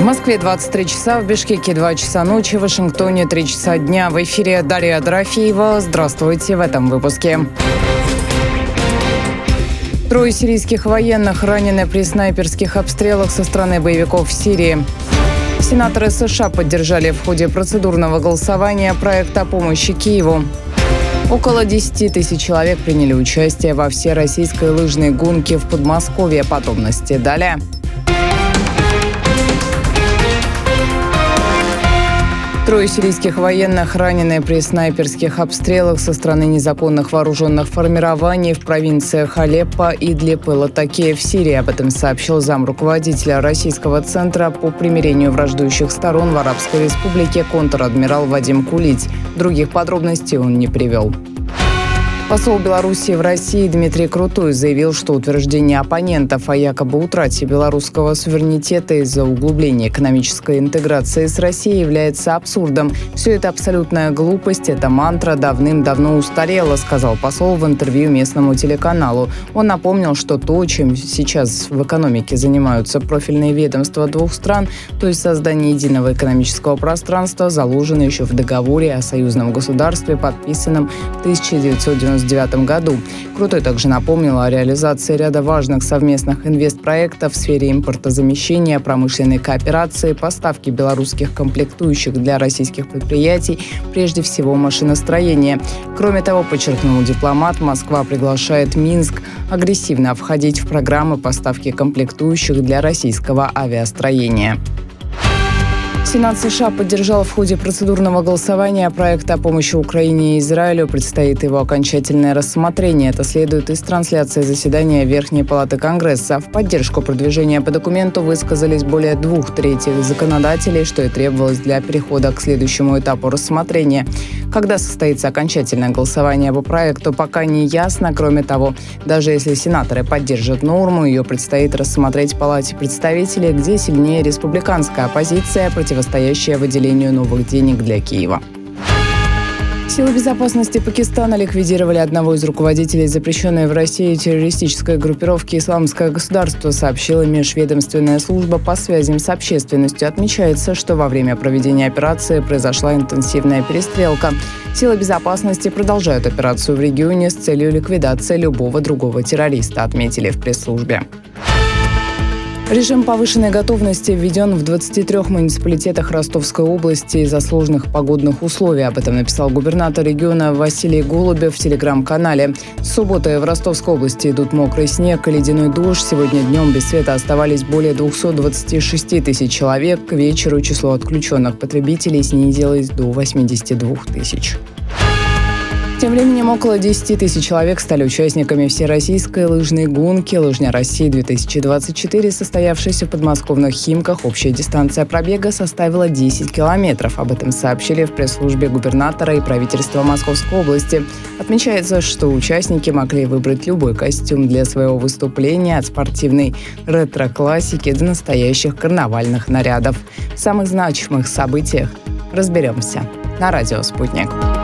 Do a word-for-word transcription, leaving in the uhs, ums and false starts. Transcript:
В Москве двадцать три часа, в Бишкеке два часа ночи, в Вашингтоне три часа дня. В эфире Дарья Дорофеева. Здравствуйте в этом выпуске. Трое сирийских военных ранены при снайперских обстрелах со стороны боевиков в Сирии. Сенаторы США поддержали в ходе процедурного голосования проект о помощи Киеву. Около десяти тысяч человек приняли участие во всероссийской лыжной гонке в Подмосковье. Подробности далее. Трое сирийских военных ранены при снайперских обстрелах со стороны незаконных вооруженных формирований в провинциях Алеппо, Идлиб и Латакия в Сирии. Об этом сообщил замруководителя Российского центра по примирению враждующих сторон в Арабской Республике контр-адмирал Вадим Кулич. Других подробностей он не привел. Посол Белоруссии в России Дмитрий Крутой заявил, что утверждение оппонентов о якобы утрате белорусского суверенитета из-за углубления экономической интеграции с Россией является абсурдом. Все это абсолютная глупость, эта мантра давным-давно устарела, сказал посол в интервью местному телеканалу. Он напомнил, что то, чем сейчас в экономике занимаются профильные ведомства двух стран, то есть создание единого экономического пространства, заложено еще в договоре о союзном государстве, подписанном в тысяча девятьсот девяносто девятом году. Крутой также напомнил о реализации ряда важных совместных инвестпроектов в сфере импортозамещения, промышленной кооперации, поставки белорусских комплектующих для российских предприятий, прежде всего машиностроения. Кроме того, подчеркнул дипломат, Москва приглашает Минск агрессивно входить в программы поставки комплектующих для российского авиастроения. Сенат США поддержал в ходе процедурного голосования проект о помощи Украине и Израилю. Предстоит его окончательное рассмотрение. Это следует из трансляции заседания Верхней палаты Конгресса. В поддержку продвижения по документу высказались более двух третьих законодателей, что и требовалось для перехода к следующему этапу рассмотрения. Когда состоится окончательное голосование по проекту, пока не ясно. Кроме того, даже если сенаторы поддержат норму, ее предстоит рассмотреть в Палате представителей, где сильнее республиканская оппозиция, противостоящая выделению новых денег для Киева. Силы безопасности Пакистана ликвидировали одного из руководителей запрещенной в России террористической группировки «Исламское государство», сообщила межведомственная служба по связям с общественностью. Отмечается, что во время проведения операции произошла интенсивная перестрелка. Силы безопасности продолжают операцию в регионе с целью ликвидации любого другого террориста, отметили в пресс-службе. Режим повышенной готовности введен в двадцати трёх муниципалитетах Ростовской области из-за сложных погодных условий. Об этом написал губернатор региона Василий Голубев в телеграм-канале. С субботы в Ростовской области идут мокрый снег и ледяной дождь. Сегодня днем без света оставались более двухсот двадцати шести тысяч человек. К вечеру число отключенных потребителей снизилось до восьмидесяти двух тысяч. Тем временем около десяти тысяч человек стали участниками всероссийской лыжной гонки «Лыжня России-две тысячи двадцать четыре», состоявшейся в подмосковных Химках. Общая дистанция пробега составила десять километров. Об этом сообщили в пресс-службе губернатора и правительства Московской области. Отмечается, что участники могли выбрать любой костюм для своего выступления, от спортивной ретро-классики до настоящих карнавальных нарядов. В самых значимых событиях разберемся на радио «Спутник».